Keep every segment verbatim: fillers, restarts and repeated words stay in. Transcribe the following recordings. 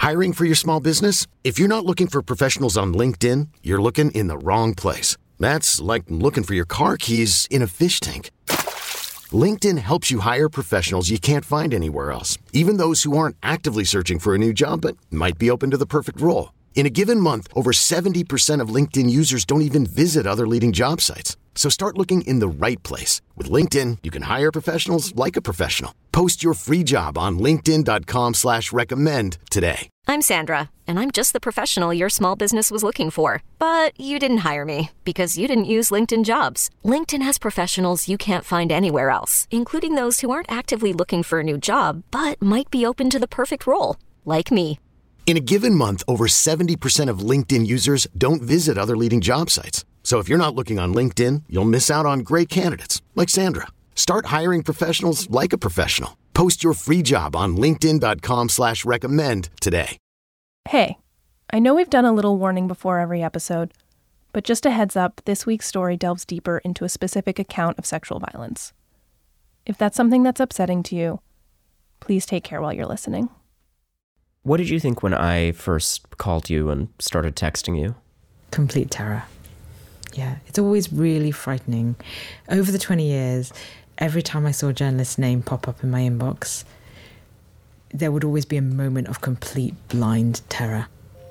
Hiring for your small business? If you're not looking for professionals on LinkedIn, you're looking in the wrong place. That's like looking for your car keys in a fish tank. LinkedIn helps you hire professionals you can't find anywhere else, even those who aren't actively searching for a new job but might be open to the perfect role. In a given month, over seventy percent of LinkedIn users don't even visit other leading job sites. So start looking in the right place. With LinkedIn, you can hire professionals like a professional. Post your free job on linkedin.com slash recommend today. I'm Sandra, and I'm just the professional your small business was looking for. But you didn't hire me because you didn't use LinkedIn Jobs. LinkedIn has professionals you can't find anywhere else, including those who aren't actively looking for a new job, but might be open to the perfect role, like me. In a given month, over seventy percent of LinkedIn users don't visit other leading job sites. So if you're not looking on LinkedIn, you'll miss out on great candidates like Sandra. Start hiring professionals like a professional. Post your free job on linkedin.com slash recommend today. Hey, I know we've done a little warning before every episode, but just a heads up, this week's story delves deeper into a specific account of sexual violence. If that's something that's upsetting to you, please take care while you're listening. What did you think when I first called you and started texting you? Complete terror. Yeah, it's always really frightening. Over the twenty years, every time I saw a journalist's name pop up in my inbox, there would always be a moment of complete blind terror.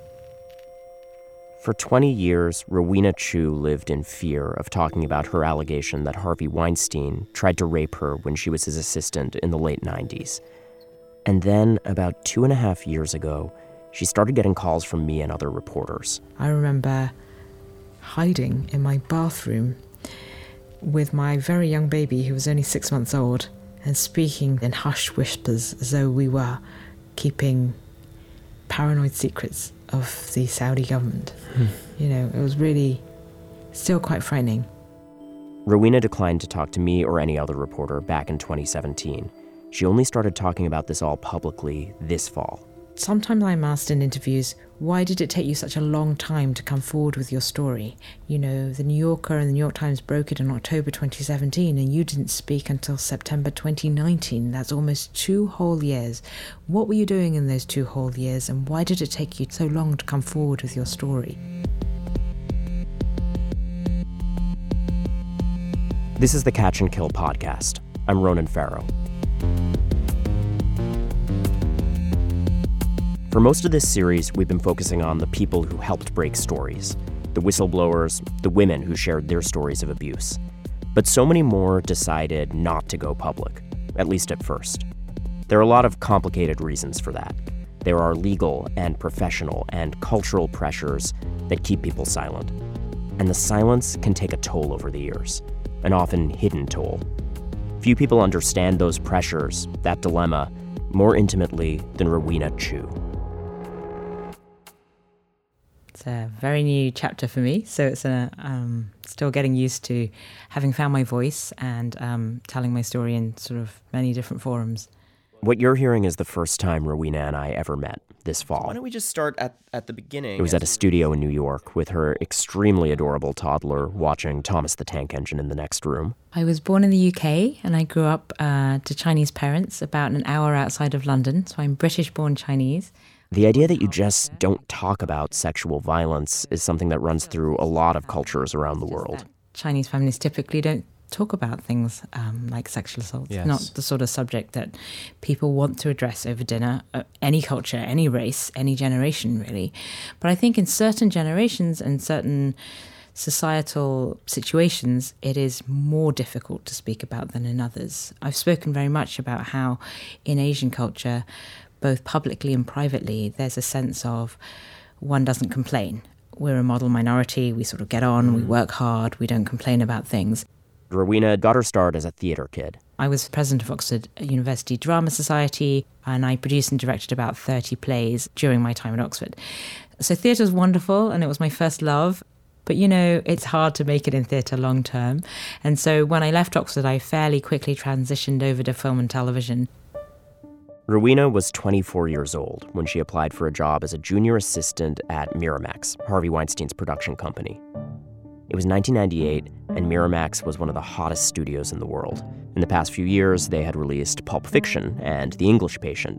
For twenty years, Rowena Chiu lived in fear of talking about her allegation that Harvey Weinstein tried to rape her when she was his assistant in the late nineties. And then, about two and a half years ago, she started getting calls from me and other reporters. I remember hiding in my bathroom with my very young baby, who was only six months old, and speaking in hushed whispers as though we were keeping paranoid secrets of the Saudi government. Hmm. You know, it was really still quite frightening. Rowena declined to talk to me or any other reporter back in twenty seventeen. She only started talking about this all publicly this fall. Sometimes I'm asked in interviews, why did it take you such a long time to come forward with your story? You know, the New Yorker and the New York Times broke it in October twenty seventeen, and you didn't speak until September twenty nineteen. That's almost two whole years. What were you doing in those two whole years, and why did it take you so long to come forward with your story? This is the Catch and Kill podcast. I'm Ronan Farrow. For most of this series, we've been focusing on the people who helped break stories, the whistleblowers, the women who shared their stories of abuse. But so many more decided not to go public, at least at first. There are a lot of complicated reasons for that. There are legal and professional and cultural pressures that keep people silent. And the silence can take a toll over the years, an often hidden toll. Few people understand those pressures, that dilemma, more intimately than Rowena Chiu. It's a very new chapter for me, so it's a, um, still getting used to having found my voice and um, telling my story in sort of many different forums. What you're hearing is the first time Rowena and I ever met this fall. Why don't we just start at, at the beginning? It was at a studio in New York with her extremely adorable toddler watching Thomas the Tank Engine in the next room. I was born in the U K and I grew up uh, to Chinese parents about an hour outside of London, so I'm British-born Chinese. The idea that you just don't talk about sexual violence is something that runs through a lot of cultures around the world. Chinese families typically don't talk about things um, like sexual assault. Yes. Not the sort of subject that people want to address over dinner, uh, any culture, any race, any generation, really. But I think in certain generations and certain societal situations, it is more difficult to speak about than in others. I've spoken very much about how in Asian culture, both publicly and privately, there's a sense of one doesn't complain. We're a model minority, we sort of get on, we work hard, we don't complain about things. Rowena got her start as a theater kid. I was president of Oxford University Drama Society, and I produced and directed about thirty plays during my time at Oxford. So theatre's wonderful, and it was my first love. But, you know, it's hard to make it in theatre long term. And so when I left Oxford, I fairly quickly transitioned over to film and television. Rowena was twenty-four years old when she applied for a job as a junior assistant at Miramax, Harvey Weinstein's production company. It was nineteen ninety-eight, and Miramax was one of the hottest studios in the world. In the past few years, they had released Pulp Fiction and The English Patient,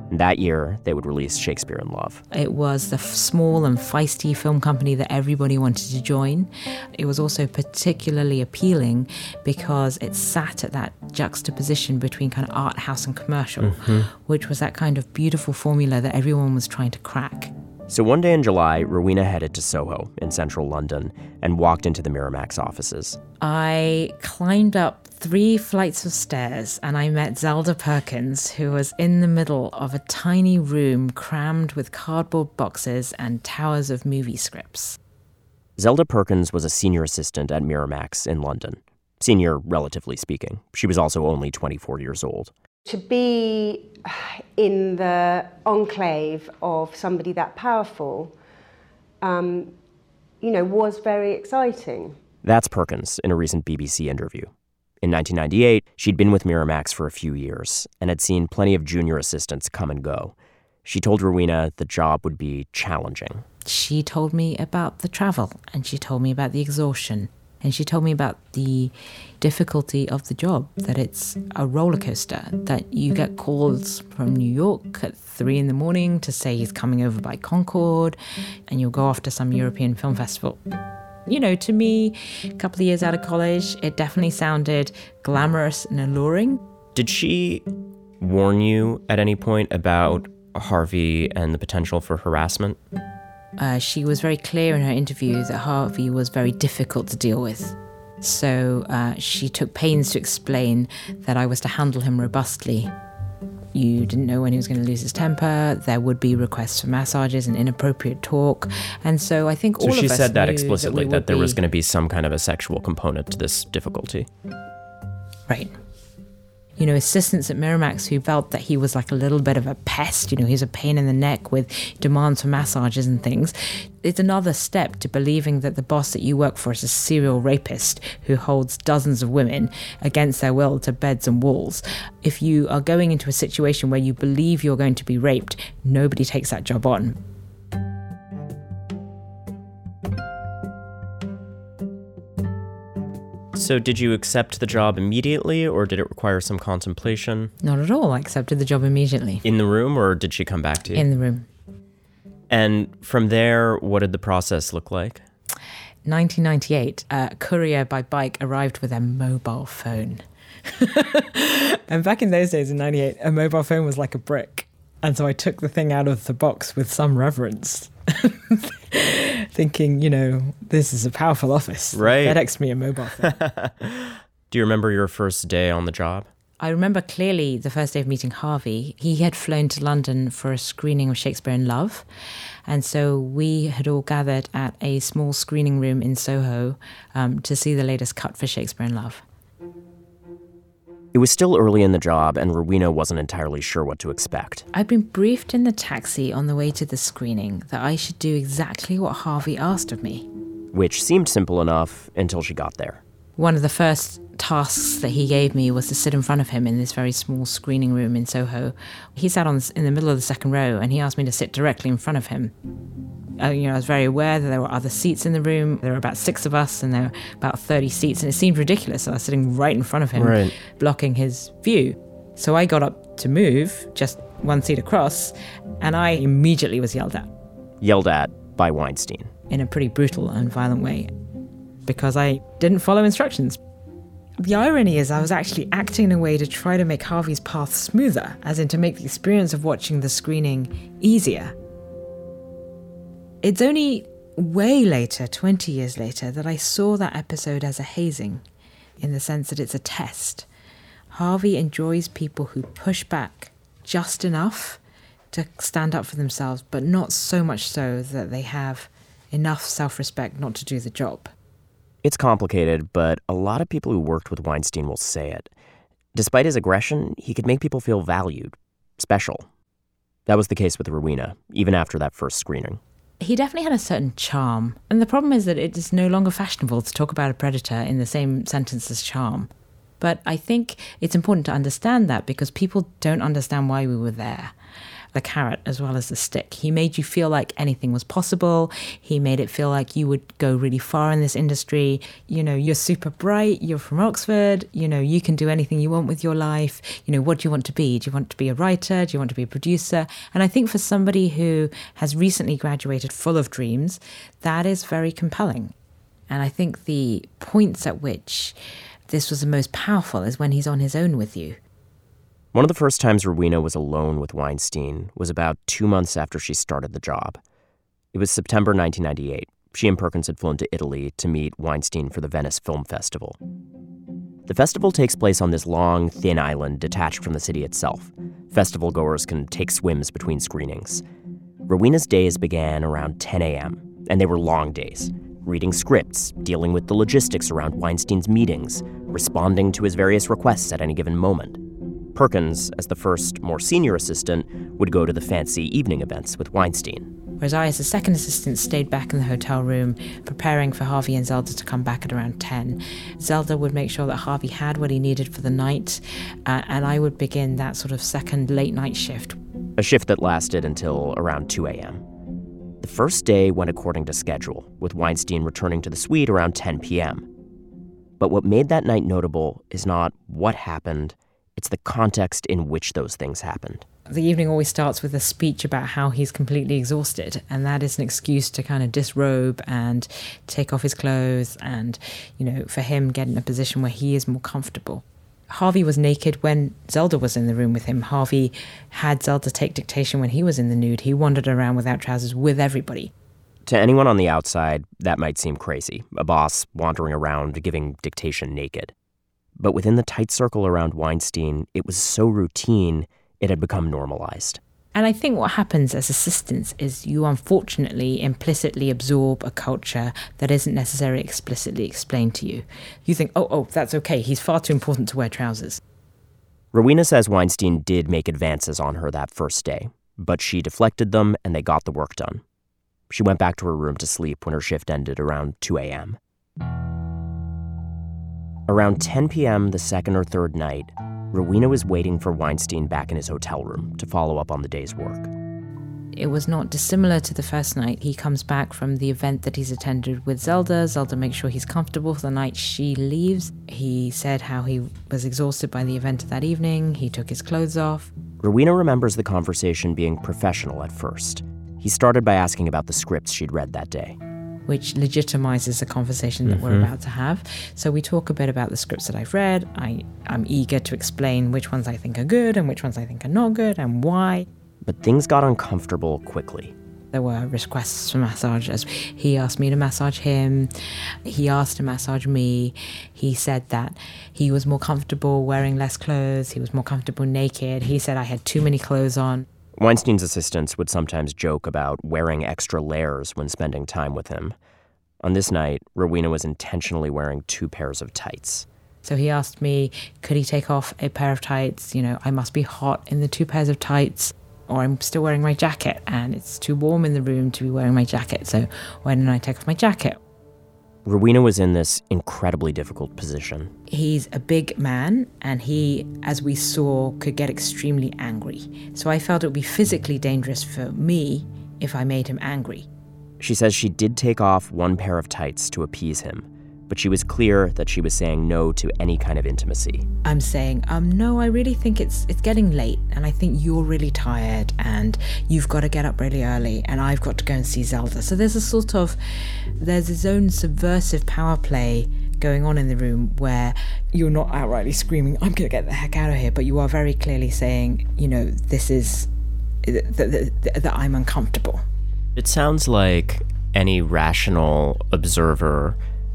And that year, they would release Shakespeare in Love. It was the f- small and feisty film company that everybody wanted to join. It was also particularly appealing because it sat at that juxtaposition between kind of art house and commercial, mm-hmm. which was that kind of beautiful formula that everyone was trying to crack. So one day in July, Rowena headed to Soho in central London and walked into the Miramax offices. I climbed up three flights of stairs and I met Zelda Perkins, who was in the middle of a tiny room crammed with cardboard boxes and towers of movie scripts. Zelda Perkins was a senior assistant at Miramax in London. Senior, relatively speaking. She was also only twenty-four years old. To be in the enclave of somebody that powerful, um, you know, was very exciting. That's Perkins in a recent B B C interview. In nineteen ninety-eight, she'd been with Miramax for a few years and had seen plenty of junior assistants come and go. She told Rowena the job would be challenging. She told me about the travel, and she told me about the exhaustion, and she told me about the difficulty of the job, that it's a roller coaster, that you get calls from New York at three in the morning to say he's coming over by Concorde, and you'll go off to some European film festival. You know, to me, a couple of years out of college, it definitely sounded glamorous and alluring. Did she warn you at any point about Harvey and the potential for harassment? Uh, she was very clear in her interview that Harvey was very difficult to deal with. So uh, she took pains to explain that I was to handle him robustly. You didn't know when he was going to lose his temper. There would be requests for massages and inappropriate talk. And so I think all so of us So she said that knew explicitly, that, that there be... was going to be some kind of a sexual component to this difficulty. Right. You know, assistants at Miramax who felt that he was like a little bit of a pest, you know, he's a pain in the neck with demands for massages and things. It's another step to believing that the boss that you work for is a serial rapist who holds dozens of women against their will to beds and walls. If you are going into a situation where you believe you're going to be raped, nobody takes that job on. So did you accept the job immediately, or did it require some contemplation? Not at all. I accepted the job immediately. In the room, or did she come back to you? In the room. And from there, what did the process look like? nineteen ninety-eight, a courier by bike arrived with a mobile phone. And back in those days, in ninety-eight, a mobile phone was like a brick. And so I took the thing out of the box with some reverence, thinking, you know, this is a powerful office. Right. FedEx me a mobile phone. Do you remember your first day on the job? I remember clearly the first day of meeting Harvey. He had flown to London for a screening of Shakespeare in Love. And so we had all gathered at a small screening room in Soho um, to see the latest cut for Shakespeare in Love. It was still early in the job, and Rowena wasn't entirely sure what to expect. I'd been briefed in the taxi on the way to the screening that I should do exactly what Harvey asked of me. Which seemed simple enough until she got there. One of the first tasks that he gave me was to sit in front of him in this very small screening room in Soho. He sat on in the middle of the second row, and he asked me to sit directly in front of him. Uh, you know, I was very aware that there were other seats in the room. There were about six of us, and there were about thirty seats, and it seemed ridiculous. I was sitting right in front of him, right, blocking his view. So I got up to move, just one seat across, and I immediately was yelled at. Yelled at by Weinstein. In a pretty brutal and violent way, because I didn't follow instructions. The irony is I was actually acting in a way to try to make Harvey's path smoother, as in to make the experience of watching the screening easier. It's only way later, twenty years later, that I saw that episode as a hazing, in the sense that it's a test. Harvey enjoys people who push back just enough to stand up for themselves, but not so much so that they have enough self-respect not to do the job. It's complicated, but a lot of people who worked with Weinstein will say it. Despite his aggression, he could make people feel valued, special. That was the case with Rowena, even after that first screening. He definitely had a certain charm. And the problem is that it is no longer fashionable to talk about a predator in the same sentence as charm. But I think it's important to understand that because people don't understand why we were there. the carrot as well as the stick. He made you feel like anything was possible. He made it feel like you would go really far in this industry. You know, you're super bright, you're from Oxford, you know, you can do anything you want with your life. You know, what do you want to be? Do you want to be a writer? Do you want to be a producer? And I think for somebody who has recently graduated full of dreams, that is very compelling. And I think the points at which this was the most powerful is when he's on his own with you. One of the first times Rowena was alone with Weinstein was about two months after she started the job. It was September nineteen ninety-eight. She and Perkins had flown to Italy to meet Weinstein for the Venice Film Festival. The festival takes place on this long, thin island detached from the city itself. Festival goers can take swims between screenings. Rowena's days began around ten a.m., and they were long days. Reading scripts, dealing with the logistics around Weinstein's meetings, responding to his various requests at any given moment. Perkins, as the first, more senior assistant, would go to the fancy evening events with Weinstein. Whereas I, as the second assistant, stayed back in the hotel room, preparing for Harvey and Zelda to come back at around ten. Zelda would make sure that Harvey had what he needed for the night, uh, and I would begin that sort of second late-night shift. A shift that lasted until around two a.m. The first day went according to schedule, with Weinstein returning to the suite around ten p.m. But what made that night notable is not what happened, it's the context in which those things happened. The evening always starts with a speech about how he's completely exhausted, and that is an excuse to kind of disrobe and take off his clothes and, you know, for him get in a position where he is more comfortable. Harvey was naked when Zelda was in the room with him. Harvey had Zelda take dictation when he was in the nude. He wandered around without trousers with everybody. To anyone on the outside, that might seem crazy, a boss wandering around giving dictation naked. But within the tight circle around Weinstein, it was so routine, it had become normalized. And I think what happens as assistants is you unfortunately implicitly absorb a culture that isn't necessarily explicitly explained to you. You think, oh, oh, that's okay, he's far too important to wear trousers. Rowena says Weinstein did make advances on her that first day, but she deflected them and they got the work done. She went back to her room to sleep when her shift ended around two a.m. Around ten p.m. the second or third night, Rowena was waiting for Weinstein back in his hotel room to follow up on the day's work. It was not dissimilar to the first night. He comes back from the event that he's attended with Zelda. Zelda makes sure he's comfortable for the night she leaves. He said how he was exhausted by the event of that evening. He took his clothes off. Rowena remembers the conversation being professional at first. He started by asking about the scripts she'd read that day, which legitimizes the conversation that mm-hmm. we're about to have. So we talk a bit about the scripts that I've read. I, I'm eager to explain which ones I think are good and which ones I think are not good and why. But things got uncomfortable quickly. There were requests for massages. He asked me to massage him. He asked to massage me. He said that he was more comfortable wearing less clothes. He was more comfortable naked. He said I had too many clothes on. Weinstein's assistants would sometimes joke about wearing extra layers when spending time with him. On this night, Rowena was intentionally wearing two pairs of tights. So he asked me, could he take off a pair of tights? You know, I must be hot in the two pairs of tights, or I'm still wearing my jacket and it's too warm in the room to be wearing my jacket. So why don't I take off my jacket? Rowena was in this incredibly difficult position. He's a big man, and he, as we saw, could get extremely angry. So I felt it would be physically dangerous for me if I made him angry. She says she did take off one pair of tights to appease him, but she was clear that she was saying no to any kind of intimacy. I'm saying, um, no, I really think it's it's getting late, and I think you're really tired, and you've got to get up really early, and I've got to go and see Zelda. So there's a sort of, there's his own subversive power play going on in the room where you're not outrightly screaming, I'm going to get the heck out of here, but you are very clearly saying, you know, this is, that, that, that I'm uncomfortable. It sounds like any rational observer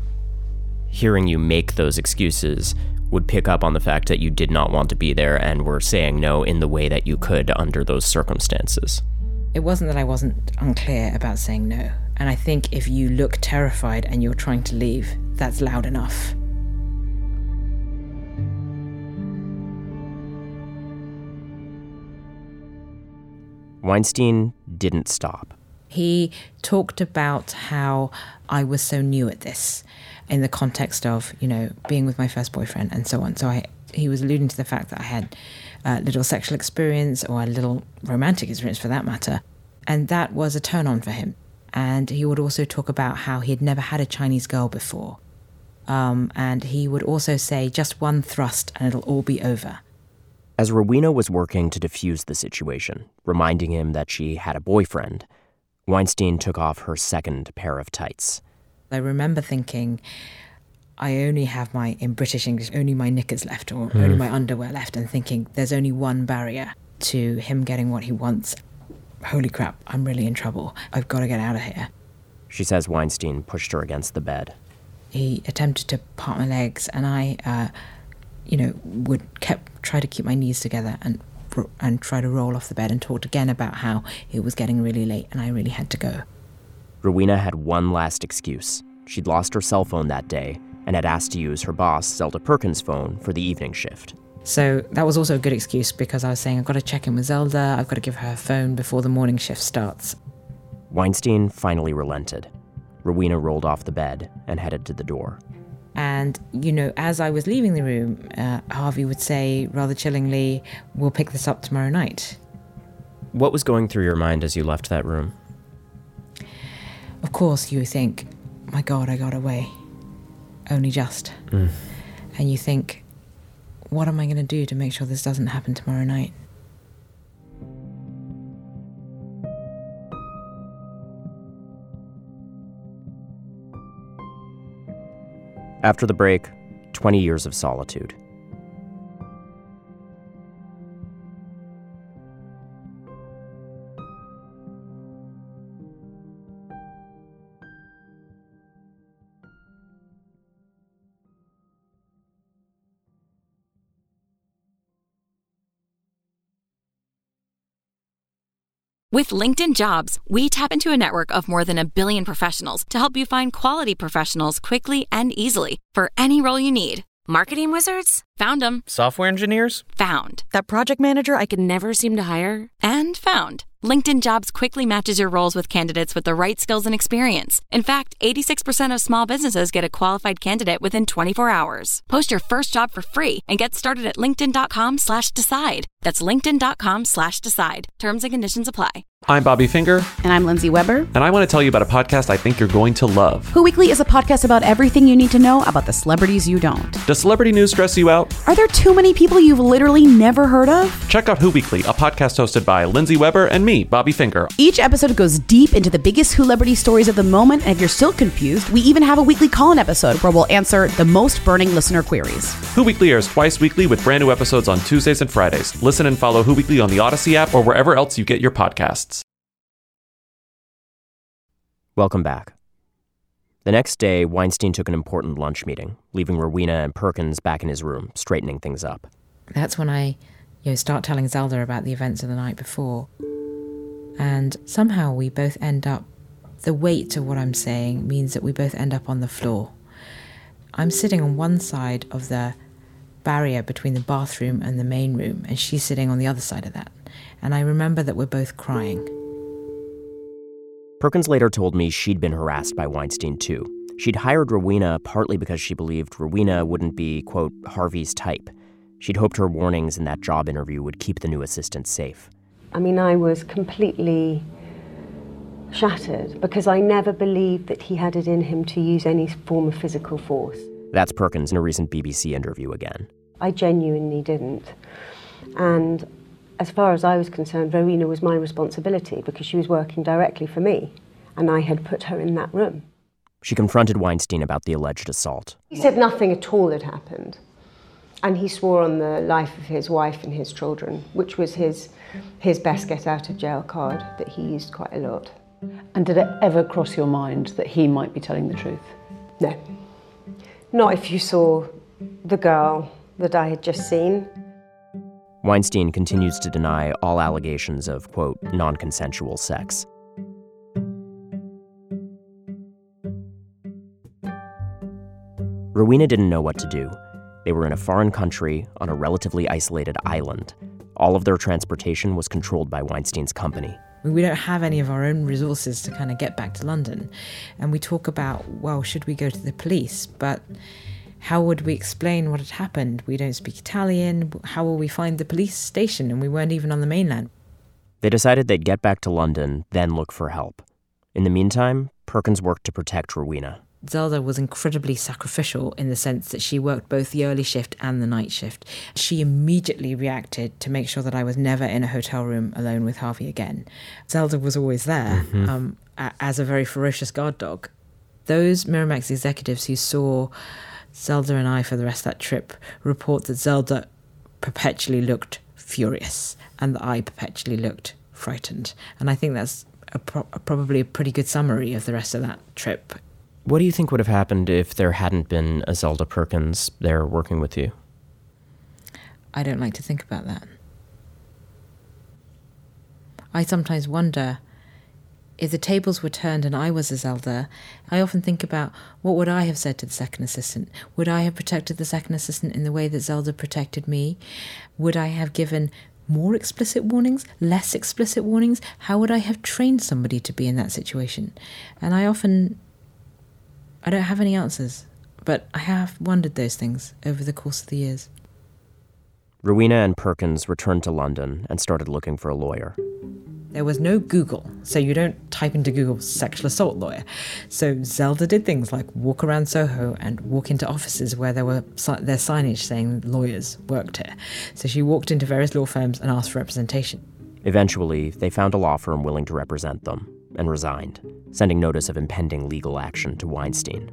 hearing you make those excuses would pick up on the fact that you did not want to be there and were saying no in the way that you could under those circumstances. It wasn't that I wasn't unclear about saying no. And I think if you look terrified and you're trying to leave, that's loud enough. Weinstein didn't stop. He talked about how I was so new at this in the context of, you know, being with my first boyfriend and so on. So I he was alluding to the fact that I had a little sexual experience, or a little romantic experience for that matter. And that was a turn on for him. And he would also talk about how he had never had a Chinese girl before. Um, and he would also say, just one thrust and it'll all be over. As Rowena was working to defuse the situation, reminding him that she had a boyfriend, Weinstein took off her second pair of tights. I remember thinking, I only have my, in British English, only my knickers left, or mm. only my underwear left, and thinking there's only one barrier to him getting what he wants. Holy crap, I'm really in trouble. I've got to get out of here. She says Weinstein pushed her against the bed. He attempted to part my legs, and I, uh, you know, would kept try to keep my knees together and and try to roll off the bed, and talked again about how it was getting really late and I really had to go. Rowena had one last excuse. She'd lost her cell phone that day and had asked to use her boss, Zelda Perkins' phone for the evening shift. So that was also a good excuse, because I was saying, I've got to check in with Zelda, I've got to give her her phone before the morning shift starts. Weinstein finally relented. Rowena rolled off the bed and headed to the door. And, you know, as I was leaving the room, uh, Harvey would say, rather chillingly, we'll pick this up tomorrow night. What was going through your mind as you left that room? Of course, you think, my God, I got away. Only just. Mm. And you think, what am I going to do to make sure this doesn't happen tomorrow night? After the break, twenty years of solitude. With LinkedIn Jobs, we tap into a network of more than a billion professionals to help you find quality professionals quickly and easily for any role you need. Marketing wizards? Found them. Software engineers? Found. That project manager I could never seem to hire? And found. LinkedIn Jobs quickly matches your roles with candidates with the right skills and experience. In fact, eighty-six percent of small businesses get a qualified candidate within twenty-four hours. Post your first job for free and get started at linkedin.com slash decide. That's linkedin.com slash decide. Terms and conditions apply. I'm Bobby Finger. And I'm Lindsay Weber. And I want to tell you about a podcast I think you're going to love. Who Weekly is a podcast about everything you need to know about the celebrities you don't. Does celebrity news stress you out? Are there too many people you've literally never heard of? Check out Who Weekly, a podcast hosted by Lindsay Weber and me, Bobby Finger. Each episode goes deep into the biggest Who-lebrity stories of the moment, and if you're still confused, we even have a weekly call-in episode where we'll answer the most burning listener queries. Who Weekly airs twice weekly with brand new episodes on Tuesdays and Fridays. Listen and follow Who Weekly on the Odyssey app or wherever else you get your podcasts. Welcome back. The next day, Weinstein took an important lunch meeting, leaving Rowena and Perkins back in his room, straightening things up. That's when I, you know, start telling Zelda about the events of the night before. And somehow we both end up, the weight of what I'm saying means that we both end up on the floor. I'm sitting on one side of the barrier between the bathroom and the main room, and she's sitting on the other side of that. And I remember that we're both crying. Perkins later told me she'd been harassed by Weinstein too. She'd hired Rowena partly because she believed Rowena wouldn't be, quote, Harvey's type. She'd hoped her warnings in that job interview would keep the new assistant safe. I mean, I was completely shattered because I never believed that he had it in him to use any form of physical force. That's Perkins in a recent B B C interview again. I genuinely didn't. And as far as I was concerned, Rowena was my responsibility because she was working directly for me, and I had put her in that room. She confronted Weinstein about the alleged assault. He said nothing at all had happened, and he swore on the life of his wife and his children, which was his, his best get-out-of-jail card that he used quite a lot. And did it ever cross your mind that he might be telling the truth? No. Not if you saw the girl that I had just seen. Weinstein continues to deny all allegations of, quote, non-consensual sex. Rowena didn't know what to do. They were in a foreign country on a relatively isolated island. All of their transportation was controlled by Weinstein's company. We don't have any of our own resources to kind of get back to London. And we talk about, well, should we go to the police? But How would we explain what had happened? We don't speak Italian. How will we find the police station? And we weren't even on the mainland. They decided they'd get back to London, then look for help. In the meantime, Perkins worked to protect Rowena. Zelda was incredibly sacrificial in the sense that she worked both the early shift and the night shift. She immediately reacted to make sure that I was never in a hotel room alone with Harvey again. Zelda was always there, mm-hmm. um, a- as a very ferocious guard dog. Those Miramax executives who saw Zelda and I for the rest of that trip report that Zelda perpetually looked furious and that I perpetually looked frightened. And I think that's a pro- a probably a pretty good summary of the rest of that trip. What do you think would have happened if there hadn't been a Zelda Perkins there working with you? I don't like to think about that. I sometimes wonder if the tables were turned and I was a Zelda. I often think about what would I have said to the second assistant? Would I have protected the second assistant in the way that Zelda protected me? Would I have given more explicit warnings, less explicit warnings? How would I have trained somebody to be in that situation? And I often... I don't have any answers, but I have wondered those things over the course of the years. Rowena and Perkins returned to London and started looking for a lawyer. There was no Google, so you don't type into Google sexual assault lawyer. So Zelda did things like walk around Soho and walk into offices where there were their signage saying lawyers worked here. So she walked into various law firms and asked for representation. Eventually, they found a law firm willing to represent them and resigned, sending notice of impending legal action to Weinstein.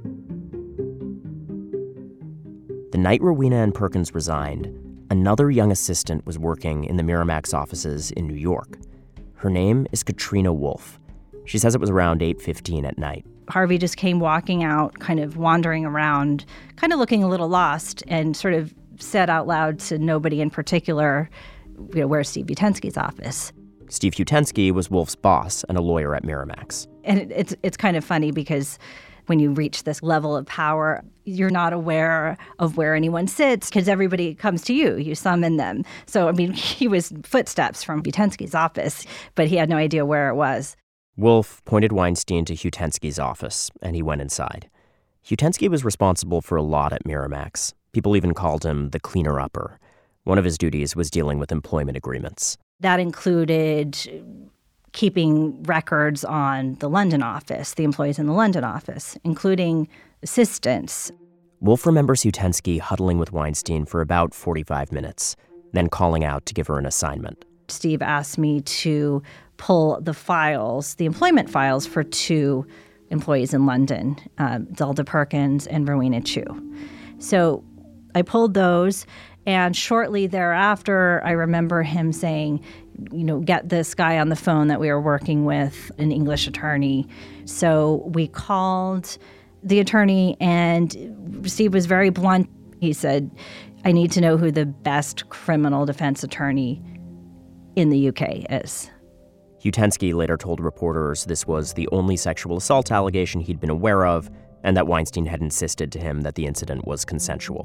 The night Rowena and Perkins resigned, another young assistant was working in the Miramax offices in New York. Her name is Katrina Wolf. She says it was around eight fifteen at night. Harvey just came walking out, kind of wandering around, kind of looking a little lost, and sort of said out loud to nobody in particular, you know, where's Steve Utensky's office? Steve Utensky was Wolf's boss and a lawyer at Miramax. And it, it's it's kind of funny because when you reach this level of power, you're not aware of where anyone sits because everybody comes to you. You summon them. So, I mean, he was footsteps from Utensky's office, but he had no idea where it was. Wolf pointed Weinstein to Utensky's office, and he went inside. Utensky was responsible for a lot at Miramax. People even called him the cleaner-upper. One of his duties was dealing with employment agreements. That included keeping records on the London office, the employees in the London office, including assistants. Wolf remembers Utensky huddling with Weinstein for about forty-five minutes, then calling out to give her an assignment. Steve asked me to pull the files, the employment files for two employees in London, um, Zelda Perkins and Rowena Chu. So I pulled those, and shortly thereafter, I remember him saying, you know, get this guy on the phone that we were working with, an English attorney. So we called the attorney, and Steve was very blunt. He said, I need to know who the best criminal defense attorney in the U K is. Utensky later told reporters this was the only sexual assault allegation he'd been aware of, and that Weinstein had insisted to him that the incident was consensual.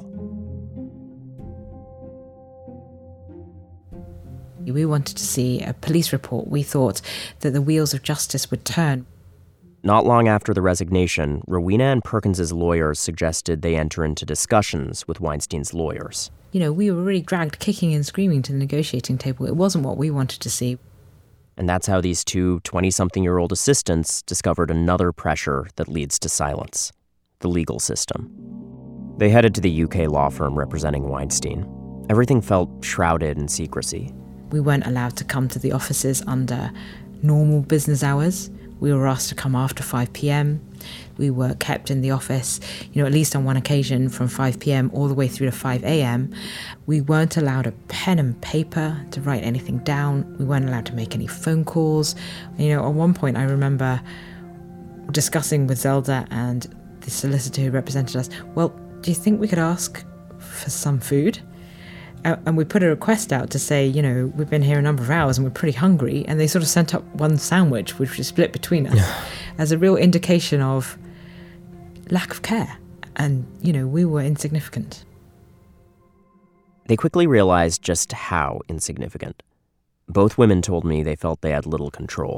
We wanted to see a police report. We thought that the wheels of justice would turn. Not long after the resignation, Rowena and Perkins's lawyers suggested they enter into discussions with Weinstein's lawyers. You know, we were really dragged kicking and screaming to the negotiating table. It wasn't what we wanted to see. And that's how these two twenty-something-year-old assistants discovered another pressure that leads to silence: the legal system. They headed to the U K law firm representing Weinstein. Everything felt shrouded in secrecy. We weren't allowed to come to the offices under normal business hours. We were asked to come after five p.m. We were kept in the office, you know, at least on one occasion from five p.m. all the way through to five a.m. We weren't allowed a pen and paper to write anything down. We weren't allowed to make any phone calls. You know, at one point I remember discussing with Zelda and the solicitor who represented us, well, do you think we could ask for some food? And we put a request out to say, you know, we've been here a number of hours and we're pretty hungry. And they sort of sent up one sandwich, which was split between us, as a real indication of lack of care. And, you know, we were insignificant. They quickly realized just how insignificant. Both women told me they felt they had little control.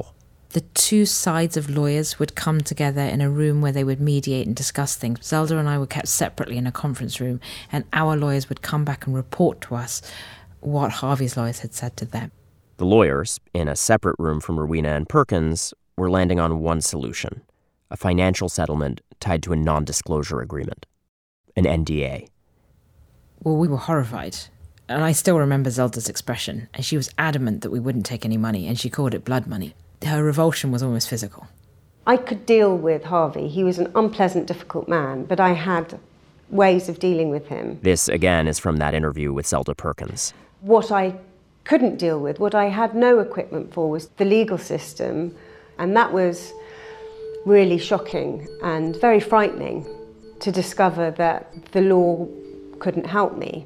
the two sides of lawyers would come together in a room where they would mediate and discuss things. Zelda and I were kept separately in a conference room, and our lawyers would come back and report to us what Harvey's lawyers had said to them. The lawyers, in a separate room from Rowena and Perkins, were landing on one solution, a financial settlement tied to a non-disclosure agreement, an N D A. Well, we were horrified. And I still remember Zelda's expression, and she was adamant that we wouldn't take any money, and she called it blood money. Her revulsion was almost physical. I could deal with Harvey. He was an unpleasant, difficult man, but I had ways of dealing with him. This, again, is from that interview with Zelda Perkins. What I couldn't deal with, what I had no equipment for, was the legal system, and that was really shocking and very frightening to discover that the law couldn't help me.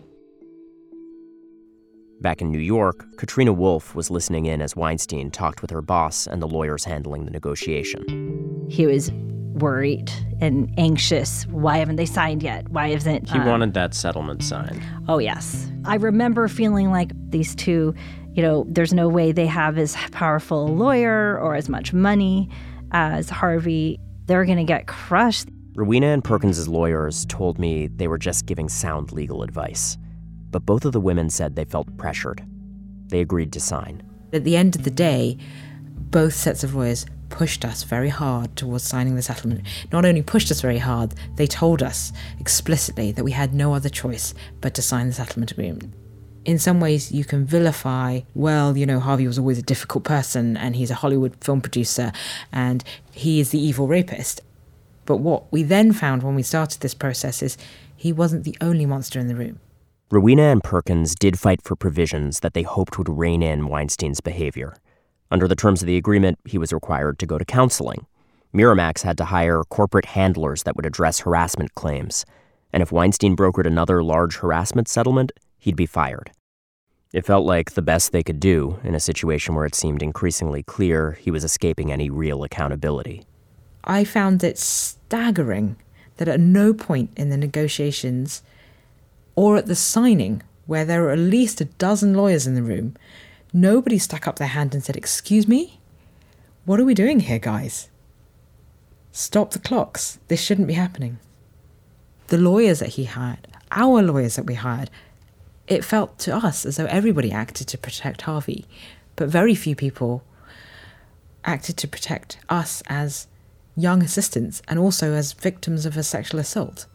Back in New York, Katrina Wolf was listening in as Weinstein talked with her boss and the lawyers handling the negotiation. He was worried and anxious. Why haven't they signed yet? Why isn't... He um, wanted that settlement signed. Oh, yes. I remember feeling like these two, you know, there's no way they have as powerful a lawyer or as much money as Harvey. They're going to get crushed. Rowena and Perkins' lawyers told me they were just giving sound legal advice. But both of the women said they felt pressured. They agreed to sign. At the end of the day, both sets of lawyers pushed us very hard towards signing the settlement. Not only pushed us very hard, they told us explicitly that we had no other choice but to sign the settlement agreement. In some ways, you can vilify, well, you know, Harvey was always a difficult person and he's a Hollywood film producer and he is the evil rapist. But what we then found when we started this process is he wasn't the only monster in the room. Rowena and Perkins did fight for provisions that they hoped would rein in Weinstein's behavior. Under the terms of the agreement, he was required to go to counseling. Miramax had to hire corporate handlers that would address harassment claims. And if Weinstein brokered another large harassment settlement, he'd be fired. It felt like the best they could do in a situation where it seemed increasingly clear he was escaping any real accountability. I found it staggering that at no point in the negotiations or at the signing, where there were at least a dozen lawyers in the room, nobody stuck up their hand and said, "Excuse me? What are we doing here, guys? Stop the clocks. This shouldn't be happening." The lawyers that he hired, our lawyers that we hired, it felt to us as though everybody acted to protect Harvey, but very few people acted to protect us as young assistants and also as victims of a sexual assault.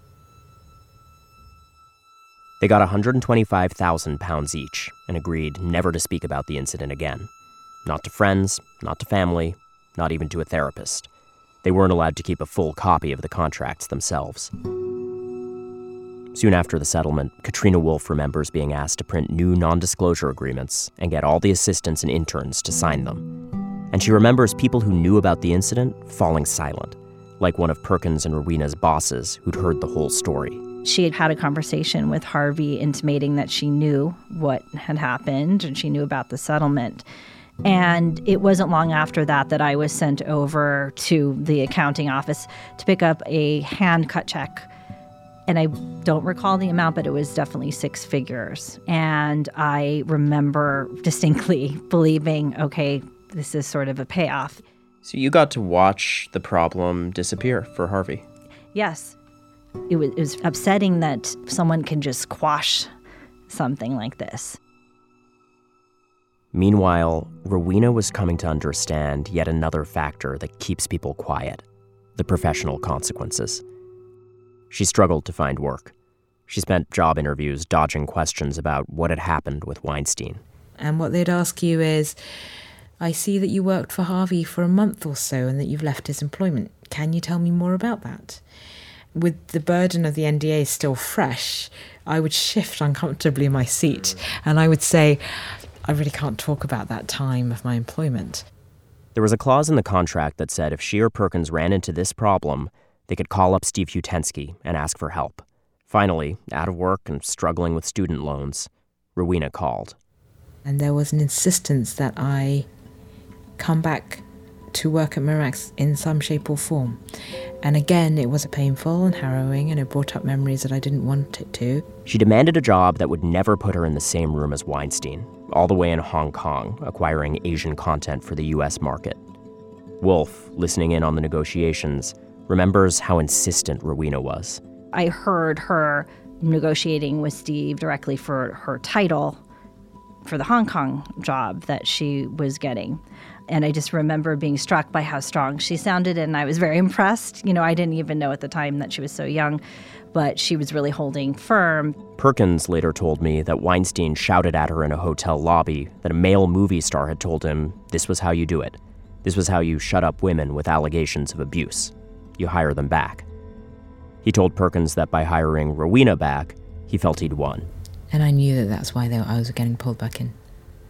They got one hundred twenty-five thousand pounds each and agreed never to speak about the incident again. Not to friends, not to family, not even to a therapist. They weren't allowed to keep a full copy of the contracts themselves. Soon after the settlement, Katrina Wolf remembers being asked to print new non-disclosure agreements and get all the assistants and interns to sign them. And she remembers people who knew about the incident falling silent, like one of Perkins and Rowena's bosses who'd heard the whole story. She had had a conversation with Harvey intimating that she knew what had happened and she knew about the settlement. And it wasn't long after that that I was sent over to the accounting office to pick up a hand-cut check. And I don't recall the amount, but it was definitely six figures. And I remember distinctly believing, okay, this is sort of a payoff. So you got to watch the problem disappear for Harvey. Yes. It was, it was upsetting that someone can just quash something like this. Meanwhile, Rowena was coming to understand yet another factor that keeps people quiet, the professional consequences. She struggled to find work. She spent job interviews dodging questions about what had happened with Weinstein. And what they'd ask you is, "I see that you worked for Harvey for a month or so and that you've left his employment. Can you tell me more about that?" With the burden of the N D A still fresh, I would shift uncomfortably in my seat and I would say, "I really can't talk about that time of my employment." There was a clause in the contract that said if she or Perkins ran into this problem, they could call up Steve Hutensky and ask for help. Finally, out of work and struggling with student loans, Rowena called. And there was an insistence that I come back to work at Miramax in some shape or form. And again, it was painful and harrowing, and it brought up memories that I didn't want it to. She demanded a job that would never put her in the same room as Weinstein, all the way in Hong Kong, acquiring Asian content for the U S market. Wolf, listening in on the negotiations, remembers how insistent Rowena was. I heard her negotiating with Steve directly for her title for the Hong Kong job that she was getting. And I just remember being struck by how strong she sounded, and I was very impressed. You know, I didn't even know at the time that she was so young, but she was really holding firm. Perkins later told me that Weinstein shouted at her in a hotel lobby that a male movie star had told him this was how you do it. This was how you shut up women with allegations of abuse. You hire them back. He told Perkins that by hiring Rowena back, he felt he'd won. And I knew that that's why they were, I was getting pulled back in.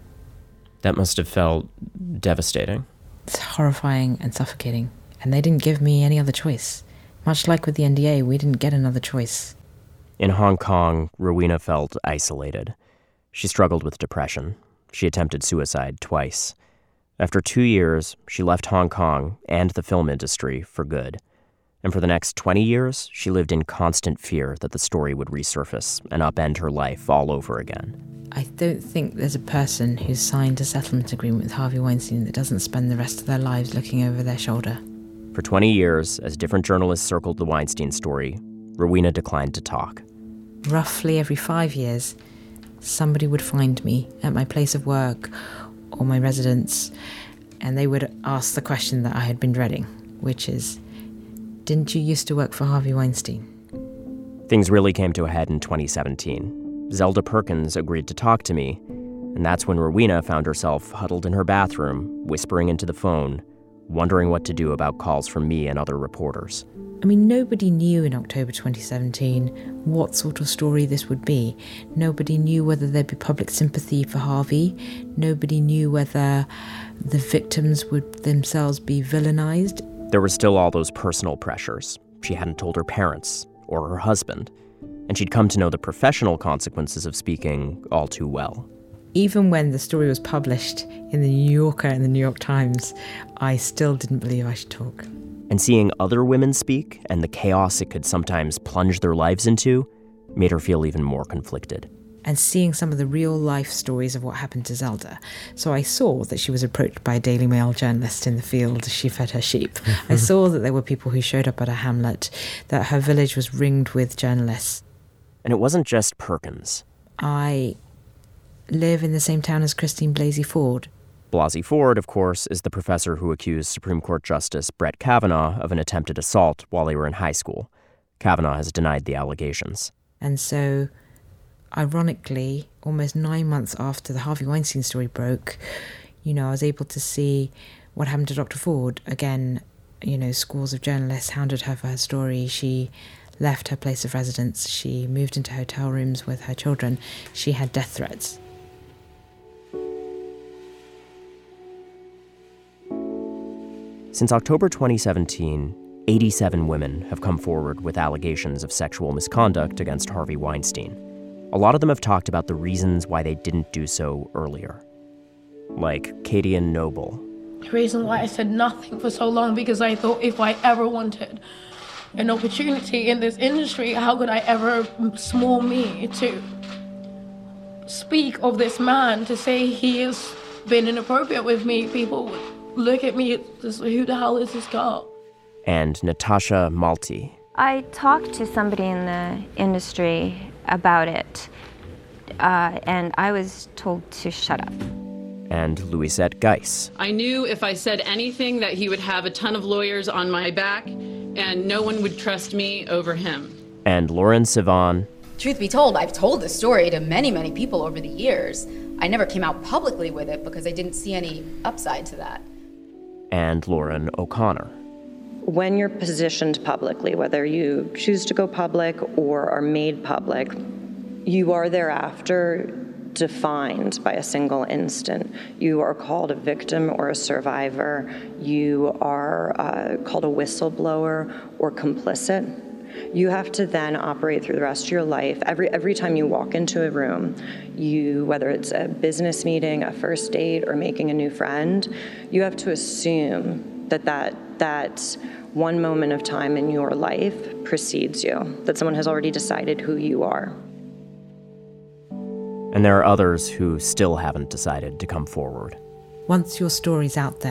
That must have felt devastating. It's horrifying and suffocating. And they didn't give me any other choice. Much like with the N D A, we didn't get another choice. In Hong Kong, Rowena felt isolated. She struggled with depression. She attempted suicide twice. After two years, she left Hong Kong and the film industry for good. And for the next twenty years, she lived in constant fear that the story would resurface and upend her life all over again. I don't think there's a person who's signed a settlement agreement with Harvey Weinstein that doesn't spend the rest of their lives looking over their shoulder. For twenty years, as different journalists circled the Weinstein story, Rowena declined to talk. Roughly every five years, somebody would find me at my place of work or my residence, and they would ask the question that I had been dreading, which is, didn't you used to work for Harvey Weinstein? Things really came to a head in twenty seventeen. Zelda Perkins agreed to talk to me, and that's when Rowena found herself huddled in her bathroom, whispering into the phone, wondering what to do about calls from me and other reporters. I mean, nobody knew in October twenty seventeen what sort of story this would be. Nobody knew whether there'd be public sympathy for Harvey. Nobody knew whether the victims would themselves be villainized. There were still all those personal pressures. She hadn't told her parents or her husband, and she'd come to know the professional consequences of speaking all too well. Even when the story was published in the New Yorker and the New York Times, I still didn't believe I should talk. And seeing other women speak and the chaos it could sometimes plunge their lives into made her feel even more conflicted. And seeing some of the real-life stories of what happened to Zelda. So I saw that she was approached by a Daily Mail journalist in the field as she fed her sheep. I saw that there were people who showed up at her hamlet, that her village was ringed with journalists. And it wasn't just Perkins. I live in the same town as Christine Blasey Ford. Blasey Ford, of course, is the professor who accused Supreme Court Justice Brett Kavanaugh of an attempted assault while they were in high school. Kavanaugh has denied the allegations. And so, ironically, almost nine months after the Harvey Weinstein story broke, you know, I was able to see what happened to Doctor Ford. Again, you know, scores of journalists hounded her for her story. She left her place of residence. She moved into hotel rooms with her children. She had death threats. Since October twenty seventeen, eighty-seven women have come forward with allegations of sexual misconduct against Harvey Weinstein. A lot of them have talked about the reasons why they didn't do so earlier. Like Kadian Noble. The reason why I said nothing for so long, because I thought if I ever wanted an opportunity in this industry, how could I ever, small me, to speak of this man, to say he has been inappropriate with me? People would look at me, just, who the hell is this girl? And Natasha Malti. I talked to somebody in the industry about it, uh, and I was told to shut up. And Louisette Geis. I knew if I said anything that he would have a ton of lawyers on my back, and no one would trust me over him. And Lauren Sivan. Truth be told, I've told the story to many, many people over the years. I never came out publicly with it because I didn't see any upside to that. And Lauren O'Connor. When you're positioned publicly, whether you choose to go public or are made public, you are thereafter defined by a single instant. You are called a victim or a survivor. You are uh, called a whistleblower or complicit. You have to then operate through the rest of your life. Every every time you walk into a room, you, whether it's a business meeting, a first date, or making a new friend, you have to assume that that, that one moment of time in your life precedes you, that someone has already decided who you are. And there are others who still haven't decided to come forward. Once your story's out there,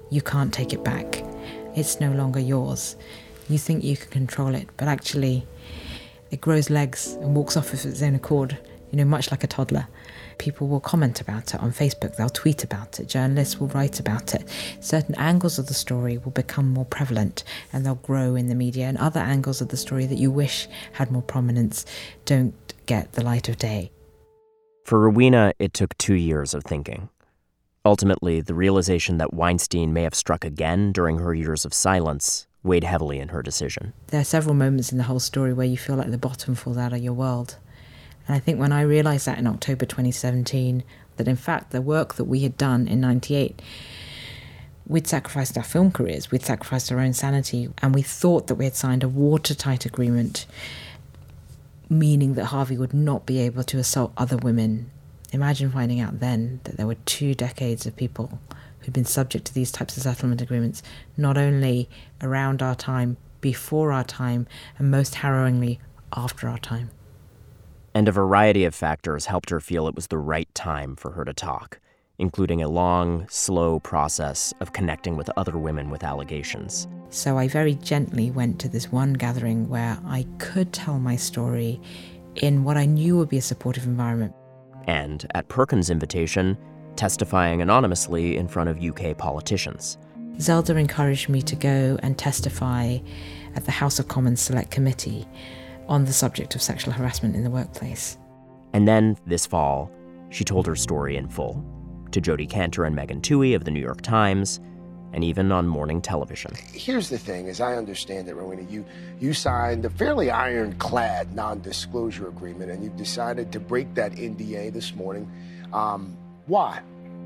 You can't take it back. It's no longer yours. You think you can control it, but actually it grows legs and walks off of its own accord, you know, much like a toddler. People will comment about it on Facebook, they'll tweet about it, journalists will write about it. Certain angles of the story will become more prevalent and they'll grow in the media, and other angles of the story that you wish had more prominence don't get the light of day. For Rowena, it took two years of thinking. Ultimately, the realization that Weinstein may have struck again during her years of silence weighed heavily in her decision. There are several moments in the whole story where you feel like the bottom falls out of your world. And I think when I realised that in October twenty seventeen, that in fact the work that we had done in ninety-eight, we'd sacrificed our film careers, we'd sacrificed our own sanity, and we thought that we had signed a watertight agreement, meaning that Harvey would not be able to assault other women. Imagine finding out then that there were two decades of people who'd been subject to these types of settlement agreements, not only around our time, before our time, and most harrowingly, after our time. And a variety of factors helped her feel it was the right time for her to talk, including a long, slow process of connecting with other women with allegations. So I very gently went to this one gathering where I could tell my story in what I knew would be a supportive environment. And, at Perkins' invitation, testifying anonymously in front of U K politicians. Zelda encouraged me to go and testify at the House of Commons Select Committee on the subject of sexual harassment in the workplace. And then, this fall, she told her story in full, to Jodi Kantor and Megan Twohey of the New York Times, and even on morning television. Here's the thing, as I understand it, Rowena, you, you signed a fairly ironclad non-disclosure agreement, and you decided to break that N D A this morning. Um, why?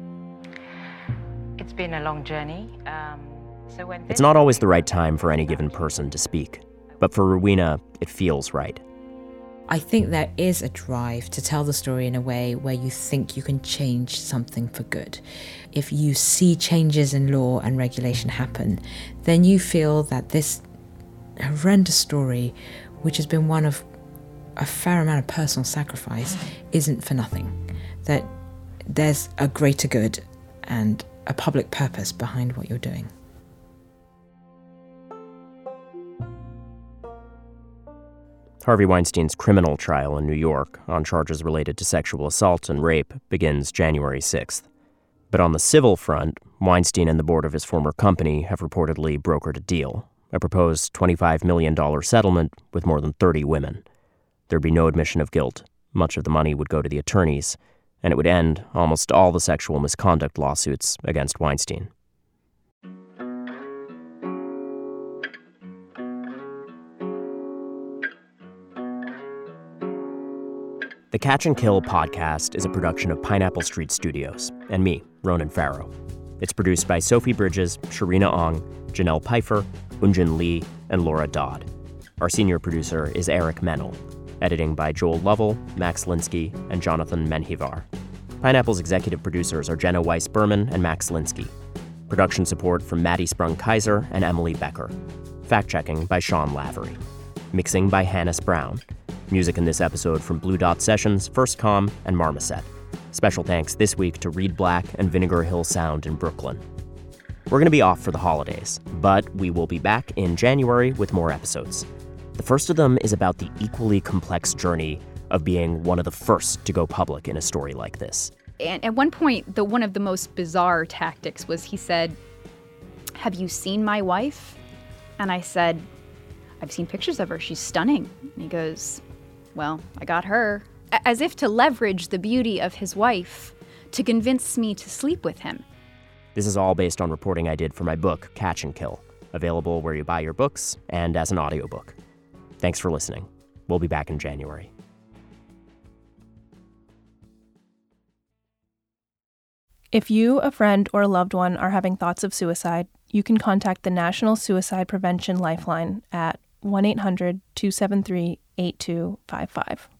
It's been a long journey. Um, so when it's not always the right time for any given person to speak, but for Rowena, it feels right. I think there is a drive to tell the story in a way where you think you can change something for good. If you see changes in law and regulation happen, then you feel that this horrendous story, which has been one of a fair amount of personal sacrifice, isn't for nothing. That there's a greater good and a public purpose behind what you're doing. Harvey Weinstein's criminal trial in New York on charges related to sexual assault and rape begins January sixth. But on the civil front, Weinstein and the board of his former company have reportedly brokered a deal, a proposed twenty-five million dollars settlement with more than thirty women. There'd be no admission of guilt. Much of the money would go to the attorneys, and it would end almost all the sexual misconduct lawsuits against Weinstein. The Catch and Kill podcast is a production of Pineapple Street Studios and me, Ronan Farrow. It's produced by Sophie Bridges, Sharina Ong, Janelle Pfeiffer, Unjin Lee, and Laura Dodd. Our senior producer is Eric Mennel. Editing by Joel Lovell, Max Linsky, and Jonathan Menjivar. Pineapple's executive producers are Jenna Weiss-Berman and Max Linsky. Production support from Maddie Sprung-Kaiser and Emily Becker. Fact-checking by Sean Lavery. Mixing by Hannes Brown. Music in this episode from Blue Dot Sessions, First Com, and Marmoset. Special thanks this week to Reed Black and Vinegar Hill Sound in Brooklyn. We're going to be off for the holidays, but we will be back in January with more episodes. The first of them is about the equally complex journey of being one of the first to go public in a story like this. And at one point, the one of the most bizarre tactics was he said, "Have you seen my wife?" And I said, "I've seen pictures of her. She's stunning." And he goes, "Well, I got her." As if to leverage the beauty of his wife to convince me to sleep with him. This is all based on reporting I did for my book, Catch and Kill, available where you buy your books and as an audiobook. Thanks for listening. We'll be back in January. If you, a friend, or a loved one are having thoughts of suicide, you can contact the National Suicide Prevention Lifeline at one eight hundred two seven three eight two five five.